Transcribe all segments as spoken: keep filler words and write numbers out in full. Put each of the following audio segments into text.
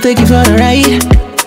take you for a ride.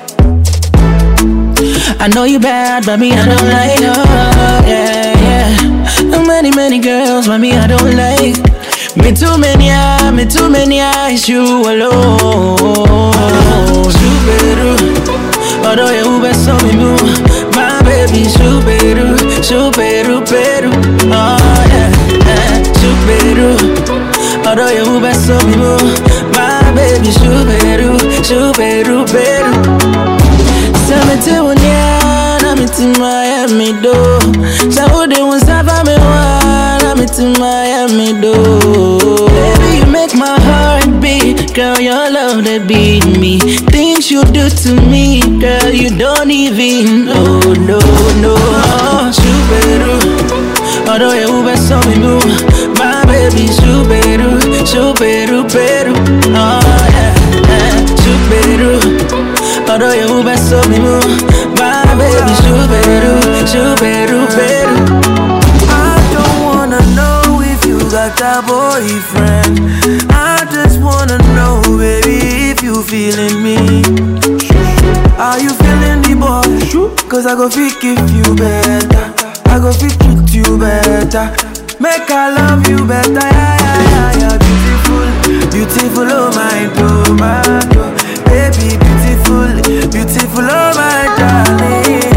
I know you bad, but me I don't like. Oh, yeah, yeah. And many, many girls, but me I don't like. Me too many, ah, me too many eyes, you alone. Superu, although you best so me move. My baby, superu, superu, peru. Oh yeah, yeah. Superu, although you best so me move. My baby, superu, superu, peru. Samete unyana, miti Miami do. Saudi unsava me wana, miti Miami do. Baby, you make my heart beat. Girl, your love that beat me. Things you do to me, girl, you don't even know, no, no. Superu, although you best so me move. My baby, superu, superu, peru. Oh yeah, yeah. Superu, although you best so me move. My baby, superu, superu, peru. I don't wanna know if you got a boyfriend. I just wanna know, baby, if you feeling me. Are you feeling the boy? Cause I go fit give you better. I go fit treat you better. Make I love you better. Yeah, yeah, yeah, yeah. Beautiful, beautiful, oh my tomato. Baby, beautiful, beautiful, oh my darling.